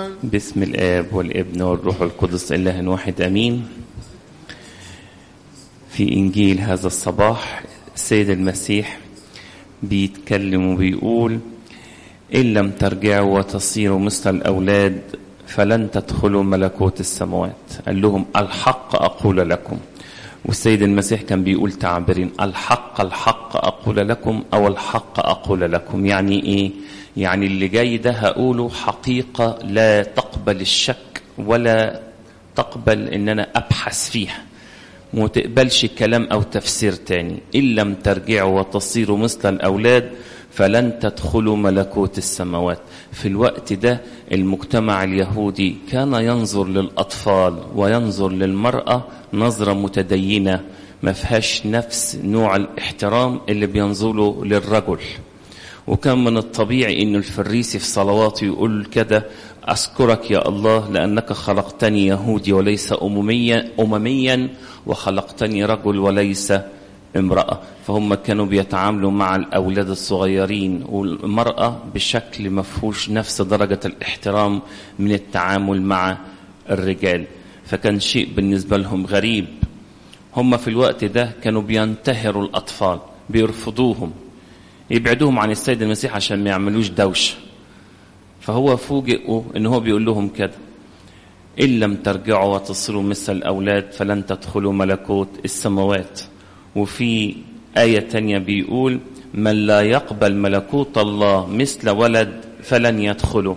باسم الآب والابن والروح القدس إله واحد أمين. في إنجيل هذا الصباح السيد المسيح بيتكلم وبيقول: إن لم ترجعوا وتصيروا مثل الأولاد فلن تدخلوا ملكوت السماوات. قال لهم: الحق أقول لكم. والسيد المسيح كان بيقول تعبيرين: الحق أقول لكم، أو الحق أقول لكم. يعني إيه؟ يعني اللي جاي ده هقوله حقيقة لا تقبل الشك ولا تقبل إن أنا أبحث فيها، وما تقبلش كلام أو تفسير تاني. إن لم ترجعوا وتصيروا مثل الأولاد فلن تدخلوا ملكوت السماوات. في الوقت ده المجتمع اليهودي كان ينظر للأطفال وينظر للمرأة نظرة متدينة، ما فيهاش نفس نوع الاحترام اللي بينظروا للرجل. وكان من الطبيعي إنه الفريسي في صلواته يقول كده: أشكرك يا الله لأنك خلقتني يهودي وليس أمميا وخلقتني رجل وليس امرأة. فهم كانوا بيتعاملوا مع الأولاد الصغيرين والمرأة بشكل مفهوش نفس درجة الاحترام من التعامل مع الرجال، فكان شيء بالنسبة لهم غريب. هم في الوقت ده كانوا بينتهروا الأطفال، بيرفضوهم، يبعدوهم عن السيد المسيح عشان ما يعملوش دوشة. فهو فوجئوا إن هو بيقول لهم كده: إن لم ترجعوا وتصيروا مثل الأولاد فلن تدخلوا ملكوت السماوات. وفي آية تانية بيقول: من لا يقبل ملكوت الله مثل ولد فلن يدخله.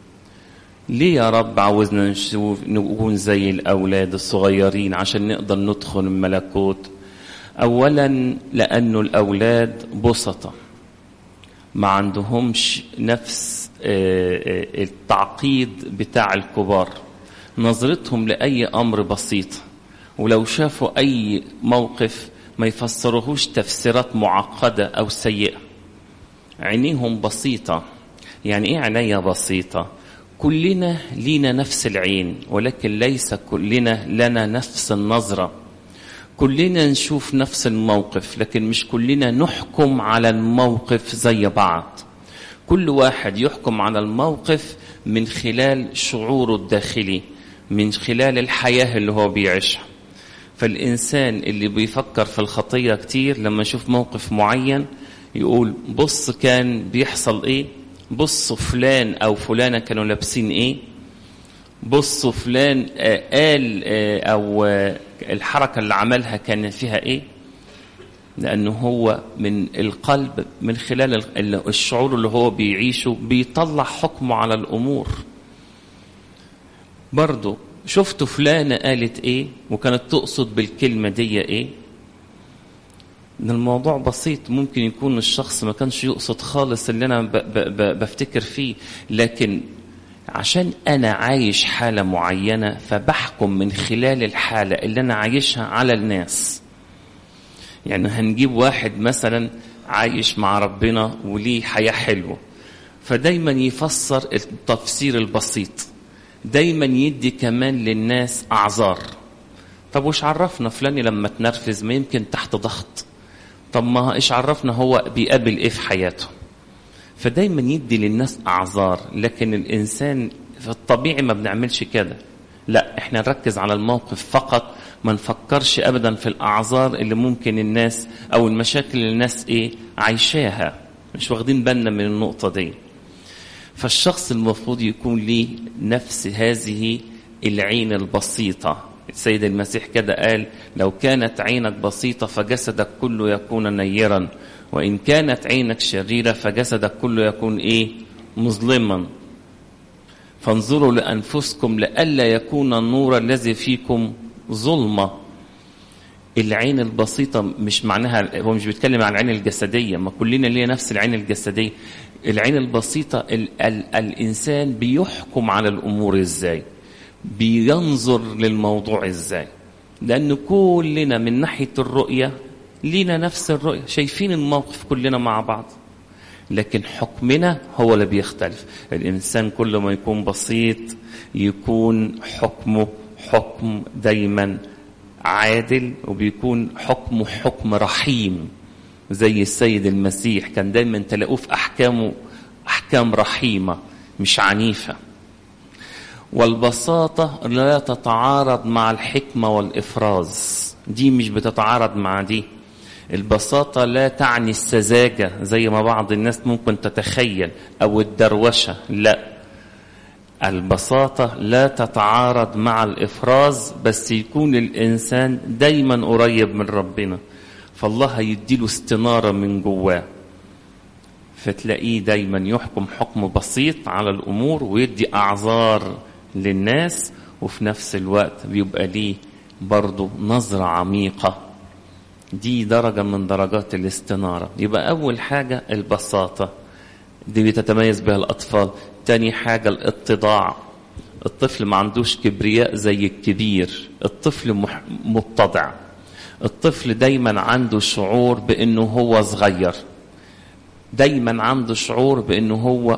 ليه يا رب عاوزنا نكون زي الأولاد الصغيرين عشان نقدر ندخل الملكوت؟ أولا لأنه الأولاد بسطة، ما عندهمش نفس التعقيد بتاع الكبار، نظرتهم لأي أمر بسيط، ولو شافوا أي موقف ما يفسرهوش تفسيرات معقدة أو سيئة. عينيهم بسيطة. يعني إيه عينيا بسيطة؟ كلنا لينا نفس العين، ولكن ليس كلنا لنا نفس النظرة. كلنا نشوف نفس الموقف، لكن مش كلنا نحكم على الموقف زي بعض. كل واحد يحكم على الموقف من خلال شعوره الداخلي، من خلال الحياة اللي هو بيعيشها. فالإنسان اللي بيفكر في الخطية كتير لما يشوف موقف معين يقول: بص كان بيحصل إيه، بص فلان أو فلانة كانوا لابسين إيه، بص فلان قال أو الحركة اللي عملها كان فيها إيه. لأنه هو من القلب، من خلال الشعور اللي هو بيعيشه بيطلع حكمه على الأمور. برضو شفتوا فلانة قالت إيه وكانت تقصد بالكلمة دي إيه. إن الموضوع بسيط، ممكن يكون الشخص ما كانش يقصد خالص اللي أنا بفتكر فيه، لكن عشان أنا عايش حالة معينة فبحكم من خلال الحالة اللي أنا عايشها على الناس. يعني هنجيب واحد مثلا عايش مع ربنا وليه حياة حلوة، فدايما يفسر التفسير البسيط، دايما يدي كمان للناس أعذار. طب وش عرفنا فلاني لما تنرفز ما يمكن تحت ضغط؟ طب ما إيش عرفنا هو بيقابل إيه في حياته؟ فدايما يدي للناس أعذار. لكن الإنسان في الطبيعي ما بنعملش كده، لا احنا نركز على الموقف فقط، ما نفكرش أبدا في الأعذار اللي ممكن الناس أو المشاكل اللي الناس عايشاها، مش واخدين بالنا من النقطة دي. فالشخص المفروض يكون ليه نفس هذه العين البسيطة. السيد المسيح كده قال: لو كانت عينك بسيطة فجسدك كله يكون نيرا، وإن كانت عينك شريرة فجسدك كله يكون مظلما. فانظروا لأنفسكم لئلا يكون النور الذي فيكم ظلمة. العين البسيطة مش معناها، هو مش بيتكلم عن العين الجسدية، ما كلنا ليه نفس العين الجسدية. العين البسيطة الإنسان بيحكم على الأمور إزاي، بينظر للموضوع إزاي. لأن كلنا من ناحية الرؤية لينا نفس الرؤية، شايفين الموقف كلنا مع بعض، لكن حكمنا هو اللي بيختلف. الإنسان كل ما يكون بسيط يكون حكمه حكم دايما عادل، وبيكون حكمه حكم رحيم. زي السيد المسيح كان دايما تلاقوه في أحكامه أحكام رحيمة مش عنيفة. والبساطة لا تتعارض مع الحكمة والإفراز، دي مش بتتعارض مع دي. البساطة لا تعني السذاجة زي ما بعض الناس ممكن تتخيل أو الدروشة، لا، البساطة لا تتعارض مع الإفراز، بس يكون الإنسان دايما قريب من ربنا، فالله هيديله استنارة من جواه، فتلاقيه دايما يحكم حكم بسيط على الأمور ويدي أعذار للناس، وفي نفس الوقت بيبقى ليه برضو نظرة عميقة. دي درجة من درجات الاستنارة. يبقى أول حاجة البساطة، دي بتتميز بها الأطفال. تاني حاجة الاتضاع، الطفل ما عندوش كبرياء زي الكبير، الطفل متضع، الطفل دايما عنده شعور بأنه هو صغير، دايما عنده شعور بأنه هو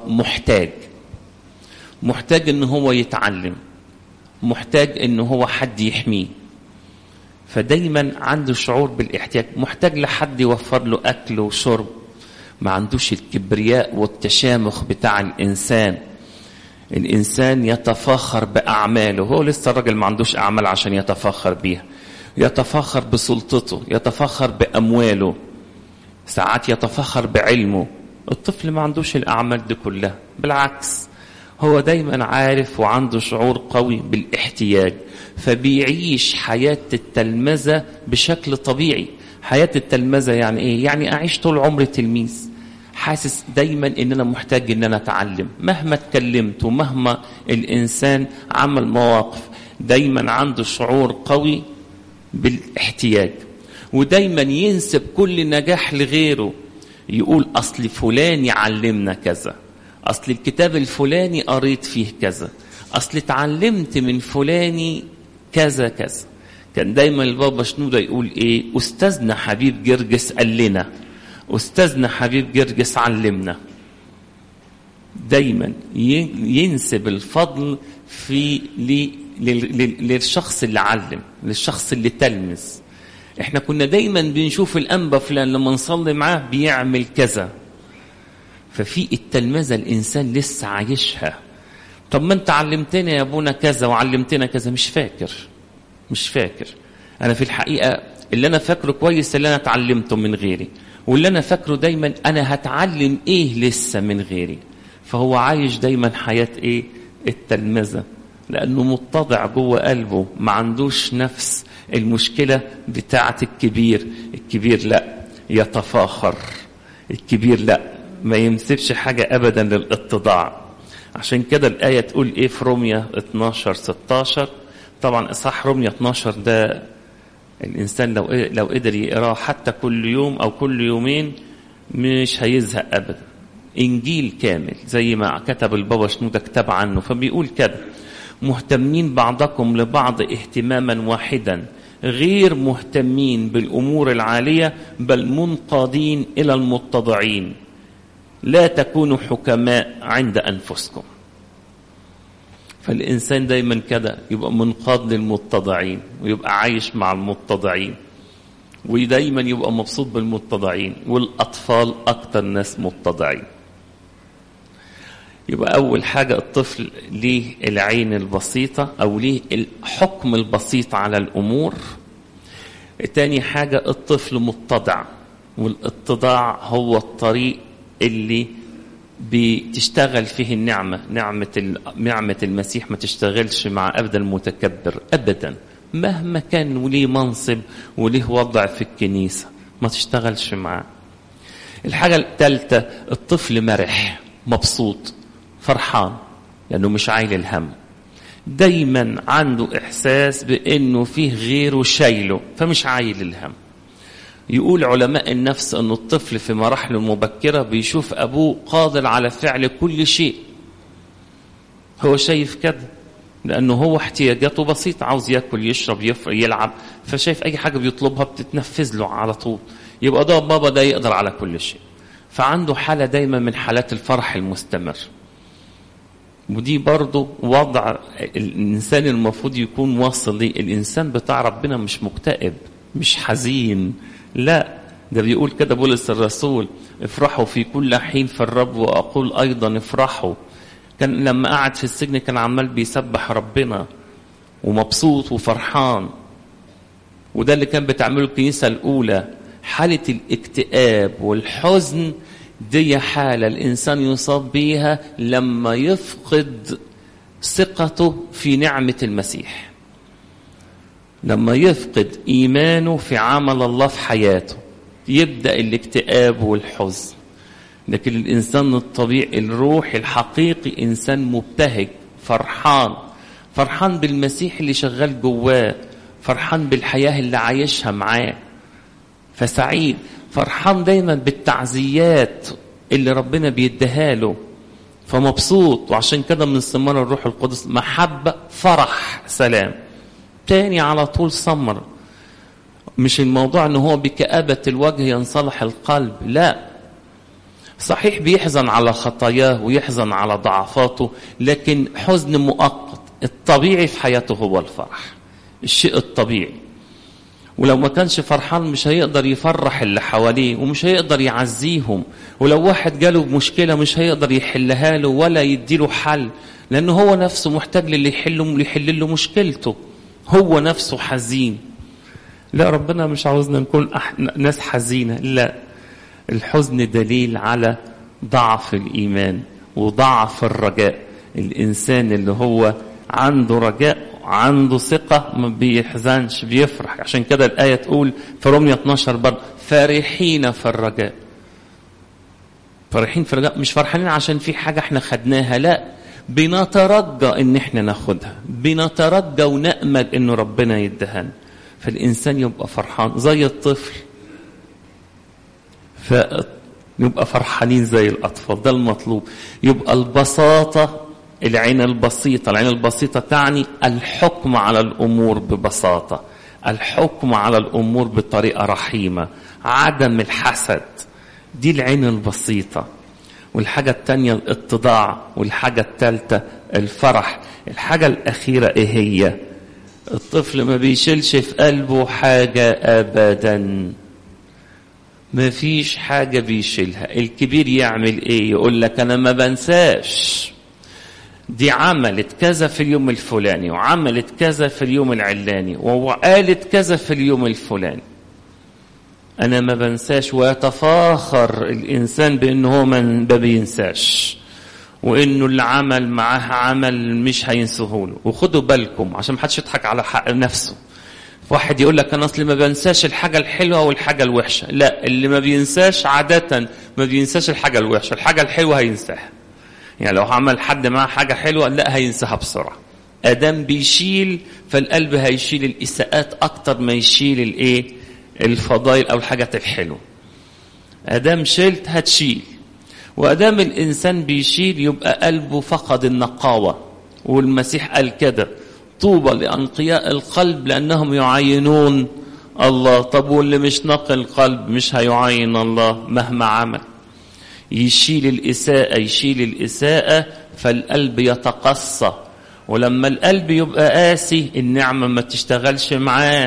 محتاج أنه هو يتعلم، محتاج أنه هو حد يحميه، فدايما عنده شعور بالاحتياج، محتاج لحد يوفر له أكل وشرب. ما عندوش الكبرياء والتشامخ بتاع الإنسان. الإنسان يتفاخر بأعماله، هو لسه الراجل ما عندوش أعمال عشان يتفاخر بيها، يتفاخر بسلطته، يتفاخر بأمواله، ساعات يتفاخر بعلمه. الطفل ما عندوش الأعمال دي كلها، بالعكس هو دايما عارف وعنده شعور قوي بالاحتياج، فبيعيش حياة التلمذة بشكل طبيعي. حياة التلمذة يعني ايه؟ يعني اعيش طول عمري تلميذ، حاسس دايما ان انا محتاج ان انا اتعلم، مهما اتكلمت ومهما الانسان عمل مواقف، دايما عنده شعور قوي بالاحتياج، ودايما ينسب كل نجاح لغيره، يقول اصل فلان يعلمنا كذا، اصل الكتاب الفلاني قريت فيه كذا، اصل اتعلمت من فلاني كذا كذا. كان دايما البابا شنودة يقول ايه؟ استاذنا حبيب جرجس قال لنا، استاذنا حبيب جرجس علمنا. دايما ينسب الفضل للشخص اللي علم، للشخص اللي تلمذ. احنا كنا دايما بنشوف الانبا فلان لما نصلي معاه بيعمل كذا، ففي التلمذة الانسان لسه عايشها. طب ما انت علمتنا يا ابونا كذا وعلمتنا كذا، مش فاكر. انا في الحقيقة اللي انا فاكره كويس اللي انا اتعلمته من غيري، واللي انا فاكره دايما انا هتعلم ايه لسه من غيري. فهو عايش دايما حياة ايه؟ التلمذة، لانه متضع جوه قلبه، ما عندوش نفس المشكلة بتاعة الكبير لا يتفاخر، الكبير لا ما يمسكش حاجة ابدا للاتضاع. عشان كده الآية تقول ايه في رومية 12-16؟ طبعا اصحاح رومية 12 ده الانسان لو قدر يقراه حتى كل يوم او كل يومين مش هيزهق ابدا. انجيل كامل زي ما كتب البابا شنودة كتاب عنه، فبيقول كده: مهتمين بعضكم لبعض اهتماما واحدا، غير مهتمين بالامور العالية، بل منقادين الى المتضعين، لا تكونوا حكماء عند أنفسكم. فالإنسان دايما كده يبقى منقاد للمتضعين، ويبقى عايش مع المتضعين، ودايما يبقى مبسوط بالمتضعين، والأطفال أكتر ناس متضعين. يبقى أول حاجة الطفل ليه العين البسيطة أو ليه الحكم البسيط على الأمور. تاني حاجة الطفل متضع، والاتضاع هو الطريق اللي بتشتغل فيه النعمة. نعمة المسيح ما تشتغلش مع أبدا المتكبر أبدا، مهما كان وليه منصب وليه وضع في الكنيسة، ما تشتغلش معاه. الحاجة الثالثة الطفل مرح، مبسوط، فرحان، لأنه مش عايل الهم، دايما عنده إحساس بأنه فيه غيره شايله، فمش عايل الهم. يقول علماء النفس أن الطفل في مراحله المبكرة بيشوف أبوه قادر على فعل كل شيء، هو شايف كده لأنه هو احتياجاته بسيطة، عاوز يأكل يشرب يلعب، فشايف أي حاجة بيطلبها بتتنفذ له على طول، يبقى ده بابا ده يقدر على كل شيء، فعنده حالة دايما من حالات الفرح المستمر. ودي برضو وضع الإنسان المفروض يكون واصل ليه. الإنسان بتاع ربنا مش مكتئب، مش حزين، لا، ده بيقول كده بولس الرسول: افرحوا في كل حين في الرب، وأقول أيضا افرحوا. كان لما قعد في السجن كان عمال بيسبح ربنا ومبسوط وفرحان. وده اللي كان بتعمله الكنيسة الأولى. حالة الاكتئاب والحزن دي حالة الإنسان يصاب بيها لما يفقد ثقته في نعمة المسيح، لما يفقد إيمانه في عمل الله في حياته يبدأ الاكتئاب والحزن. لكن الإنسان الطبيعي الروحي الحقيقي إنسان مبتهج فرحان بالمسيح اللي شغال جواه، فرحان بالحياة اللي عايشها معاه، فسعيد، فرحان دايما بالتعزيات اللي ربنا بيديها له، فمبسوط. وعشان كده من ثمار الروح القدس محبة، فرح، سلام. تاني على طول ثمر. مش الموضوع ان هو بكآبة الوجه ينصلح القلب، لا، صحيح بيحزن على خطاياه ويحزن على ضعفاته، لكن حزن مؤقت. الطبيعي في حياته هو الفرح، الشيء الطبيعي. ولو ما كانش فرحان مش هيقدر يفرح اللي حواليه ومش هيقدر يعزيهم. ولو واحد جاله مشكلة مش هيقدر يحلها له ولا يديله حل، لأنه هو نفسه محتاج للي يحل له مشكلته، هو نفسه حزين. لا، ربنا مش عاوزنا نكون ناس حزينة، لا. الحزن دليل على ضعف الإيمان وضعف الرجاء. الإنسان اللي هو عنده رجاء عنده ثقة ما بيحزنش، بيفرح. عشان كده الآية تقول في رومية 12 برضه فرحين في الرجاء. فرحين في الرجاء، مش فرحانين عشان في حاجة احنا خدناها، لا، بنترجى ان احنا ناخدها، بنترجى ونأمل انه ربنا يدهن. فالإنسان يبقى فرحان زي الطفل، فيبقى فرحانين زي الأطفال، ده المطلوب. يبقى البساطة، العين البسيطة تعني الحكم على الأمور ببساطة، الحكم على الأمور بطريقة رحيمة، عدم الحسد، دي العين البسيطة. والحاجة التانية الاتضاع، والحاجة التالتة الفرح. الحاجة الأخيرة إيه هي؟ الطفل ما بيشيلش في قلبه حاجة أبدا، ما فيش حاجة بيشيلها. الكبير يعمل إيه؟ يقول لك أنا ما بنساش، دي عملت كذا في اليوم الفلاني، وعملت كذا في اليوم العلاني، وقالت كذا في اليوم الفلاني، أنا ما بنساش. ويتفاخر الإنسان بأنه هو ما بينساش، وإنه اللي عمل معاه عمل مش هينسهوله. وخدوا بالكم عشان محدش يضحك على حق نفسه. واحد يقول لك أنا أصلي ما بنساش الحاجة الحلوة والحاجة الوحشة، لا، اللي ما بينساش عادة ما بينساش الحاجة الوحشة، الحاجة الحلوة هينساها. يعني لو عمل حد معاه حاجة حلوة لا هينساها بسرعة. أدام بيشيل، فالقلب هيشيل الإساءات أكتر ما يشيل الفضائل أو الحاجات الحلوة. أدام شلت هتشيل. وأدام الإنسان بيشيل يبقى قلبه فقد النقاوة. والمسيح قال كده طوبى لأنقياء القلب لأنهم يعاينون الله. طب واللي مش نقي القلب مش هيعاين الله مهما عمل. يشيل الإساءة فالقلب يتقصى. ولما القلب يبقى قاسي النعمة ما تشتغلش معاه،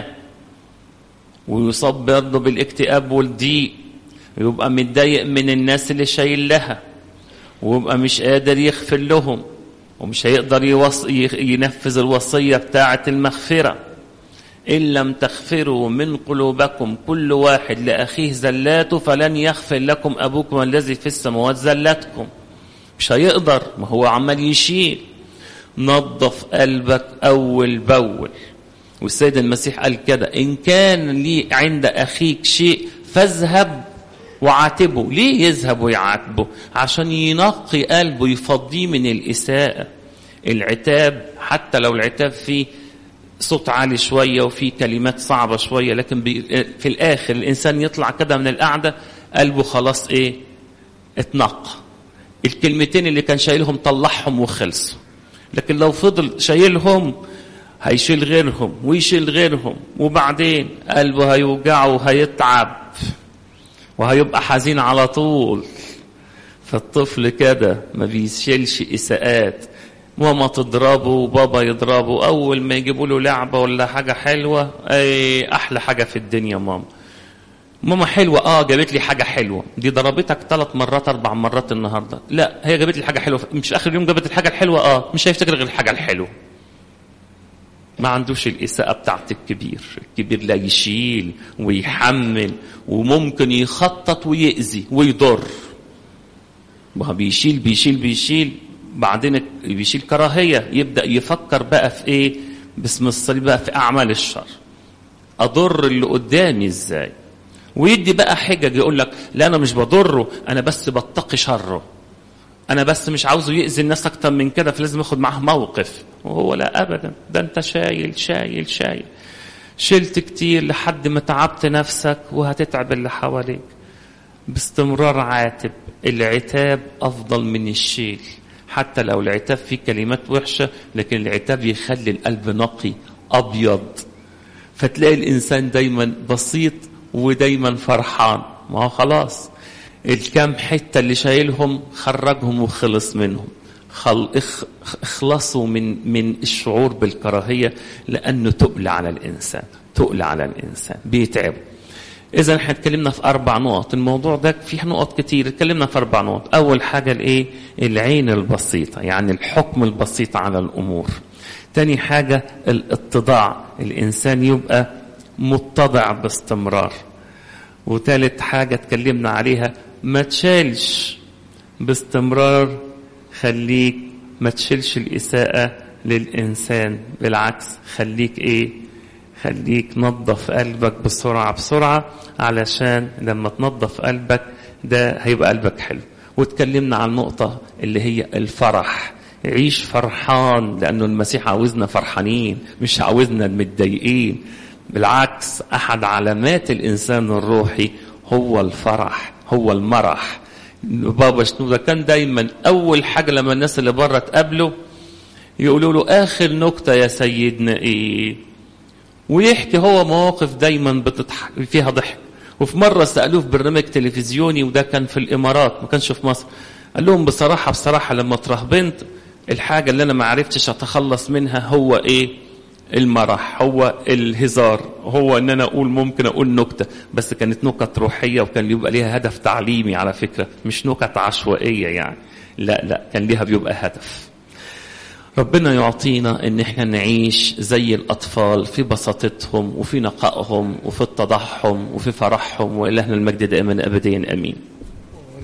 ويصاب برضه بالاكتئاب والضيق، ويبقى متضايق من الناس اللي شايل لها، ويبقى مش قادر يغفر لهم، ومش هيقدر ينفذ الوصية بتاعة المغفرة. إن لم تغفروا من قلوبكم كل واحد لأخيه زلاته فلن يغفر لكم أبوكم الذي في السماوات زلاتكم. مش هيقدر، ما هو عمال يشيل. نظف قلبك أول بأول. والسيد المسيح قال كده إن كان لي عند أخيك شيء فاذهب وعاتبه. ليه يذهب ويعاتبه؟ عشان ينقي قلبه، يفضيه من الإساءة. العتاب حتى لو العتاب فيه صوت عالي شوية وفيه كلمات صعبة شوية، لكن في الآخر الإنسان يطلع كده من القعدة قلبه خلاص اتنقى. الكلمتين اللي كان شايلهم طلعهم وخلصوا. لكن لو فضل شايلهم هيشيل غيرهم ويشيل غيرهم، وبعدين قلبه هيوجعه وهيتعب وهيبقى حزين على طول. فالطفل كده ما بيشيلش إساءات. ماما تضربه وبابا يضربه، أول ما يجيبوا له لعبة ولا حاجة حلوة أحلى حاجة في الدنيا ماما حلوة، جابت لي حاجة حلوة. دي ضربتك 3 مرات 4 مرات النهاردة، لا هي جابت لي حاجة حلوة، مش آخر اليوم جابت الحاجة الحلوة، مش هيفتكر غير الحاجة الحلوة. ما عندوش الإساءة بتاعت الكبير. الكبير لا يشيل ويحمل وممكن يخطط ويأذي ويضر. بيشيل بيشيل بيشيل، بعدين بيشيل كراهية، يبدأ يفكر بقى في ايه؟ باسم الصليب بقى في أعمال الشر، أضر اللي قدامي ازاي؟ ويدي بقى حجج، يقول لك لا أنا مش بضره، أنا بس بتقي شره، أنا بس مش عاوزه يأذي الناس أكتر من كده، فلازم أخد معاه موقف. وهو لا أبدا، ده أنت شايل شايل شايل، شلت كتير لحد ما تعبت نفسك وهتتعب اللي حواليك. باستمرار عاتب. العتاب أفضل من الشيل، حتى لو العتاب فيه كلمات وحشة، لكن العتاب يخلي القلب نقي أبيض، فتلاقي الإنسان دايما بسيط ودايما فرحان. ما هو خلاص الكام حتة اللي شايلهم خرجهم وخلص منهم، اخلصوا من الشعور بالكراهية، لأنه تقل على الإنسان، تقل على الإنسان، بيتعبه. إذا احنا اتكلمنا في 4 نقط. الموضوع ده فيه نقط كتير، اتكلمنا في 4 نقط. أول حاجة الإيه؟ العين البسيطة، يعني الحكم البسيط على الأمور. تاني حاجة الاتضاع، الإنسان يبقى متضع باستمرار. وثالث حاجة اتكلمنا عليها، ما تشيلش باستمرار، خليك ما تشيلش الإساءة للإنسان، بالعكس خليك إيه؟ خليك نظف قلبك بسرعة بسرعة، علشان لما تنظف قلبك ده هيبقى قلبك حلو. واتكلمنا عن النقطة اللي هي الفرح، عيش فرحان، لأنه المسيح عاوزنا فرحانين، مش عاوزنا متضايقين. بالعكس، أحد علامات الإنسان الروحي هو الفرح، هو المرح. بابا شنودة كان دايما أول حاجة لما الناس اللي بره تقابله يقولوا له آخر نكتة يا سيدنا إيه، ويحكي هو مواقف دايما فيها ضحك. وفي مرة سألوه في برنامج تلفزيوني، وده كان في الإمارات ما كانش في مصر، قال لهم بصراحة لما ترهبنت الحاجة اللي أنا ما عرفتش أتخلص منها هو إيه؟ المرح، هو الهزار، هو ان انا ممكن اقول نكتة، بس كانت نكت روحية، وكان يبقى ليها هدف تعليمي على فكرة، مش نكت عشوائية يعني، لا كان ليها بيبقى هدف. ربنا يعطينا ان احنا نعيش زي الاطفال في بساطتهم وفي نقائهم وفي اتضاعهم وفي فرحهم، والهنا المجد دائما ابديا امين.